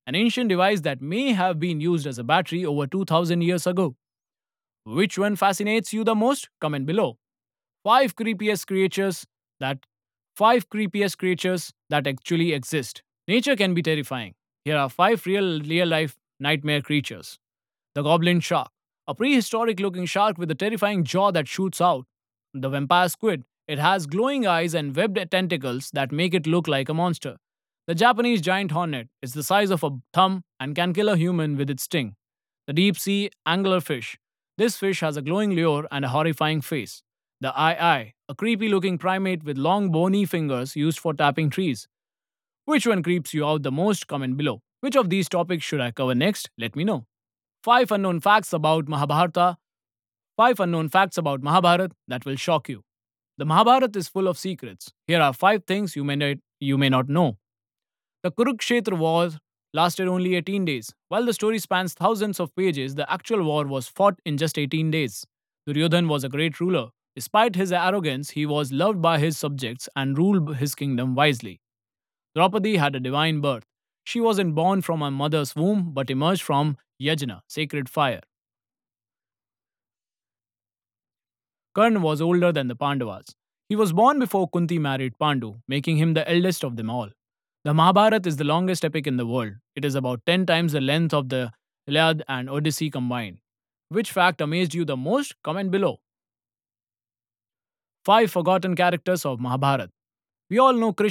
an ancient device that may have been used as a battery over 2000 years ago. Which one fascinates you the most? Comment below. Five creepiest creatures that five creepiest creatures that actually exist. Nature can be terrifying. Here are five real life nightmare creatures. The goblin shark, a prehistoric looking shark with a terrifying jaw that shoots out. The vampire squid, it has glowing eyes and webbed tentacles that make it look like a monster. The Japanese giant hornet is the size of a thumb and can kill a human with its sting. The deep sea anglerfish. This fish has a glowing lure and a horrifying face. The eye, a creepy looking primate with long bony fingers used for tapping trees. Which one creeps you out the most? Comment below. Which of these topics should I cover next? Let me know. Five unknown facts about Mahabharata. Five unknown facts about Mahabharata that will shock you. The Mahabharata is full of secrets. Here are five things you may not know. The Kurukshetra war lasted only 18 days. While the story spans thousands of pages, the actual war was fought in just 18 days. Duryodhan was a great ruler. Despite his arrogance, he was loved by his subjects and ruled his kingdom wisely. Draupadi had a divine birth. She wasn't born from her mother's womb but emerged from yajna, sacred fire. Karna was older than the Pandavas. He was born before Kunti married Pandu, making him the eldest of them all. The Mahabharata is the longest epic in the world. It is about 10 times the length of the Iliad and Odyssey combined. Which fact amazed you the most? Comment below. Five forgotten characters of Mahabharata. We all know Krishna